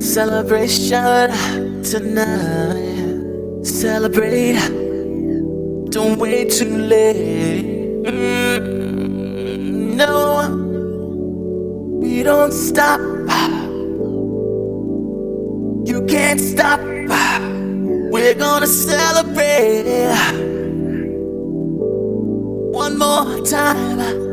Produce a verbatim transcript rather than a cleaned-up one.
Celebration tonight. Celebrate. Don't wait too late. Mm, no, we don't stop. You can't stop. We're gonna celebrate one more time.